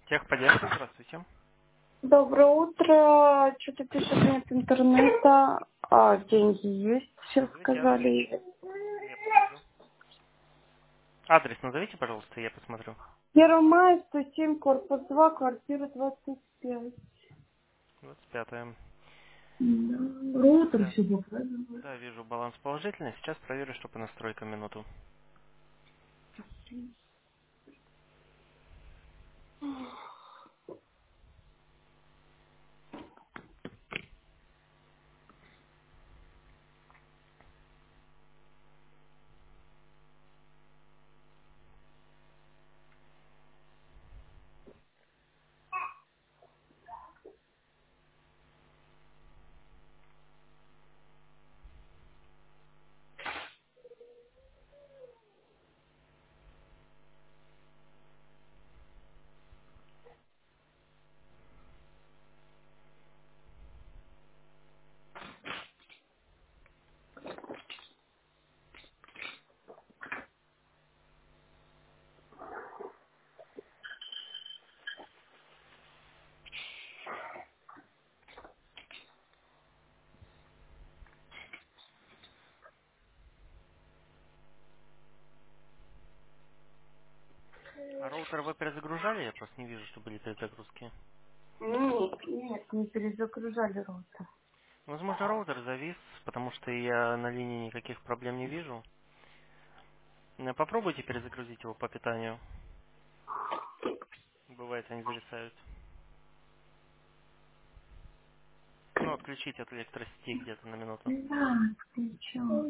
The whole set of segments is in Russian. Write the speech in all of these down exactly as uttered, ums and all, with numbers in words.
Техподдержка, здравствуйте. Доброе утро. Что-то пишет нет интернета. А, деньги есть, все Назовите адрес, сказали. я посмотрю. Адрес назовите, пожалуйста, я посмотрю. Первого мая, сто семь, корпус два, квартира двадцать пять. двадцать пятое. Да. Роутер Да. все показывает. Да, вижу баланс положительный. Сейчас проверю, что по настройкам минуту. А роутер вы перезагружали? Я просто не вижу, что были перезагрузки. Нет, нет, не перезагружали роутер. Возможно, роутер завис, потому что я на линии никаких проблем не вижу. Э, Попробуйте перезагрузить его по питанию. Бывает, они зависают. Ну, отключить от электросети где-то на минуту. Да, включу.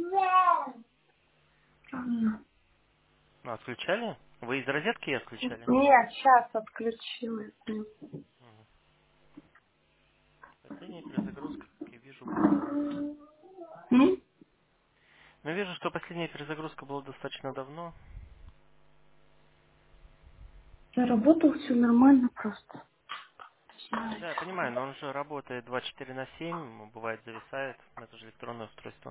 Ну, отключали? Вы из розетки отключали? Нет, сейчас отключила. Мгм. Последняя перезагрузка, как я вижу, была... М? Ну, вижу, что последняя перезагрузка была достаточно давно. Заработал все нормально просто. Да, я понимаю, но он же работает двадцать четыре на семь, бывает зависает, это же электронное устройство.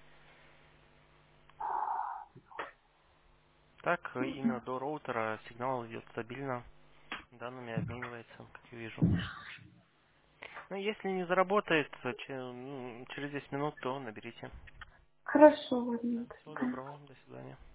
Так, э, именно до роутера сигнал идет стабильно, данными обменивается, как я вижу. Ну, если не заработает э, че- м, через десять минут, то наберите. Хорошо, ладно, Да, до всего свидания. доброго, до свидания.